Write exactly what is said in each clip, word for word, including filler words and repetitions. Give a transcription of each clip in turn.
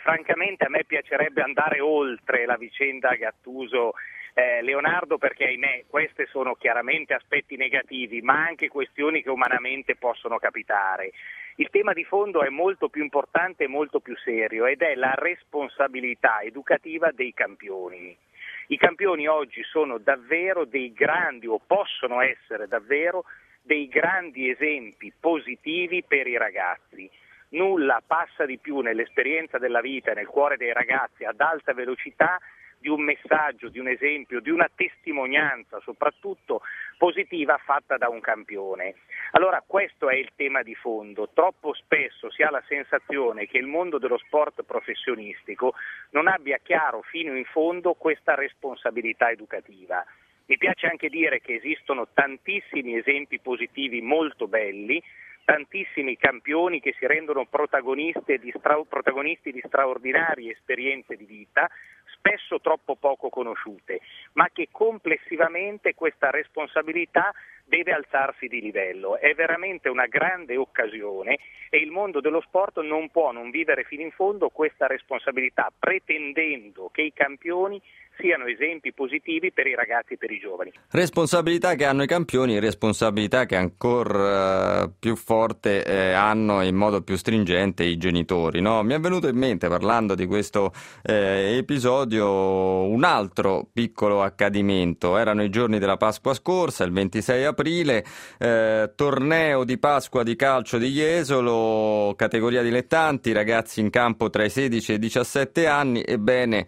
francamente a me piacerebbe andare oltre la vicenda Gattuso eh, Leonardo, perché ahimè questi sono chiaramente aspetti negativi, ma anche questioni che umanamente possono capitare. Il tema di fondo è molto più importante e molto più serio ed è la responsabilità educativa dei campioni. I campioni oggi sono davvero dei grandi, o possono essere davvero dei grandi esempi positivi per i ragazzi. Nulla passa di più nell'esperienza della vita e nel cuore dei ragazzi ad alta velocità di un messaggio, di un esempio, di una testimonianza soprattutto positiva fatta da un campione. Allora questo è il tema di fondo. Troppo spesso si ha la sensazione che il mondo dello sport professionistico non abbia chiaro fino in fondo questa responsabilità educativa. Mi piace anche dire che esistono tantissimi esempi positivi molto belli, tantissimi campioni che si rendono protagonisti di, stra- protagonisti di straordinarie esperienze di vita, spesso troppo poco conosciute, ma che complessivamente questa responsabilità deve alzarsi di livello. È veramente una grande occasione e il mondo dello sport non può non vivere fino in fondo questa responsabilità, pretendendo che i campioni siano esempi positivi per i ragazzi e per i giovani. Responsabilità che hanno i campioni e responsabilità che ancora uh, più forte eh, hanno in modo più stringente i genitori, no? Mi è venuto in mente, parlando di questo eh, episodio, un altro piccolo accadimento. Erano i giorni della Pasqua scorsa, il ventisei aprile, eh, torneo di Pasqua di calcio di Jesolo, categoria dilettanti, ragazzi in campo tra i sedici e i diciassette anni. Ebbene,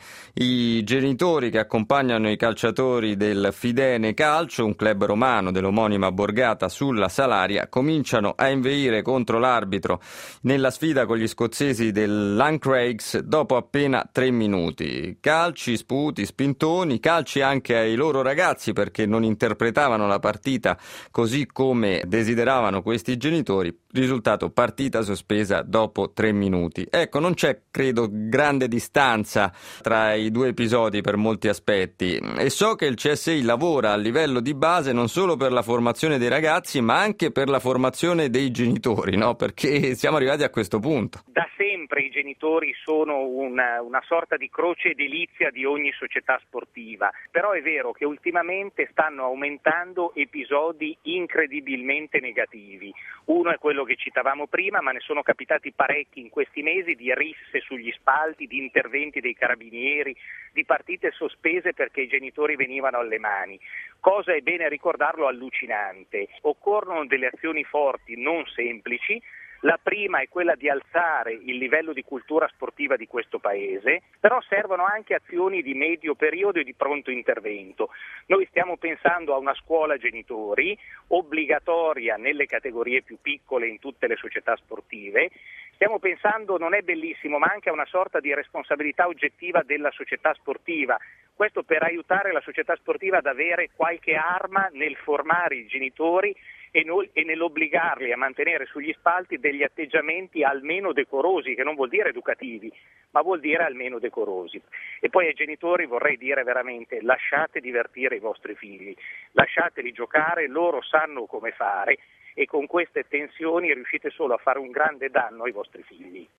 i genitori che accompagnano i calciatori del Fidene Calcio, un club romano dell'omonima borgata sulla Salaria, cominciano a inveire contro l'arbitro nella sfida con gli scozzesi del Lancraigs dopo appena tre minuti. Calci, sputi, spintoni, calci anche ai loro ragazzi perché non interpretavano la partita così come desideravano questi genitori. Risultato: partita sospesa dopo tre minuti. Ecco, non c'è, credo, grande distanza tra i due episodi per molti aspetti, e so che il C S I lavora a livello di base non solo per la formazione dei ragazzi ma anche per la formazione dei genitori, no? Perché siamo arrivati a questo punto. Da sempre i genitori sono una, una sorta di croce delizia di ogni società sportiva, però è vero che ultimamente stanno aumentando episodi incredibilmente negativi. Uno è quello che citavamo prima, ma ne sono capitati parecchi in questi mesi, di risse sugli spalti, di interventi dei carabinieri, di partite sospese perché i genitori venivano alle mani. Cosa, è bene ricordarlo, allucinante. Occorrono delle azioni forti, non semplici. La prima è quella di alzare il livello di cultura sportiva di questo paese, però servono anche azioni di medio periodo e di pronto intervento. Noi stiamo pensando a una scuola genitori obbligatoria nelle categorie più piccole in tutte le società sportive. Stiamo pensando, non è bellissimo, ma anche a una sorta di responsabilità oggettiva della società sportiva. Questo per aiutare la società sportiva ad avere qualche arma nel formare i genitori e, noi, e nell'obbligarli a mantenere sugli spalti degli atteggiamenti almeno decorosi, che non vuol dire educativi, ma vuol dire almeno decorosi. E poi ai genitori vorrei dire veramente: lasciate divertire i vostri figli, lasciateli giocare, loro sanno come fare, e con queste tensioni riuscite solo a fare un grande danno ai vostri figli.